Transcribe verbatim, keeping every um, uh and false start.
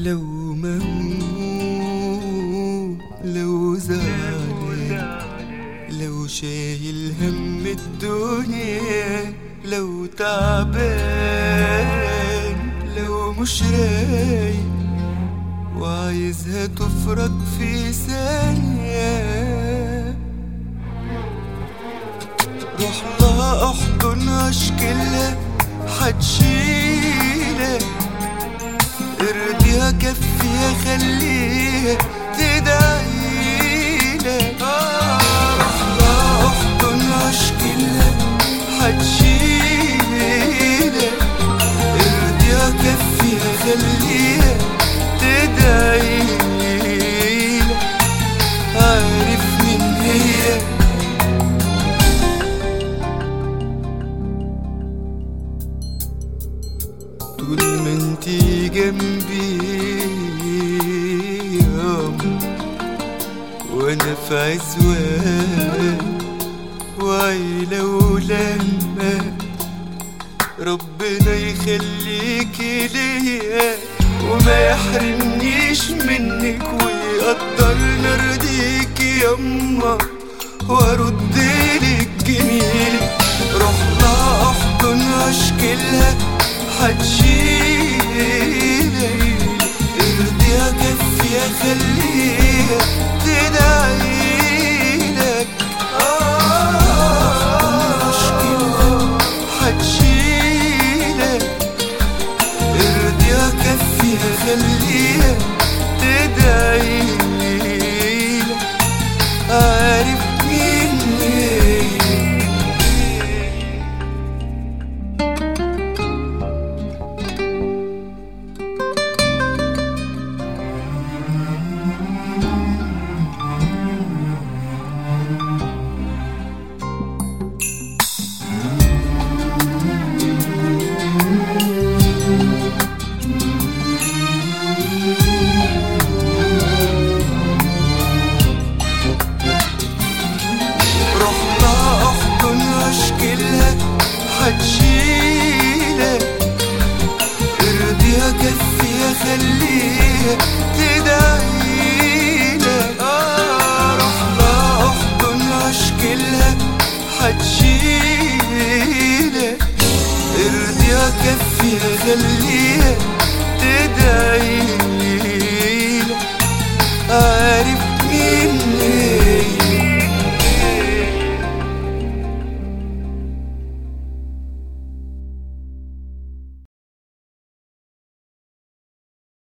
لو مهموم، لو زعلان، لو شايل هم الدنيا، لو تعبان، لو مش رايق وعايزها تفرج في ثانية، روح لها احضنها اشكلها حتشيلك، ارضيها كفيها خليها تدعيلك، روح لها احضنها اشكلها حتشيلك، ارضيها كفيها خليها تدعيلك، عارف مين هي طول ما انتي جنبي ياما وانا في عزوان وعيلة ولما ربنا يخليكي ليا وما يحرمنيش منك ويقدرني ارضيكي ياما واردلك جميلك، روح لها احضنها اشكلها حتشيلك، ارضيها كفيها خليها تدعيلك، اشكلها حتشيلك، ارضيها كفيها خليها تدعيلك، عارف مين هي حتشيلك، ارضيها كفيها خليها تدعيلك، روح لها احضنها اشكلها حتشيلك، ارضيها كفيها خليها تدعيلك، عارف مين هي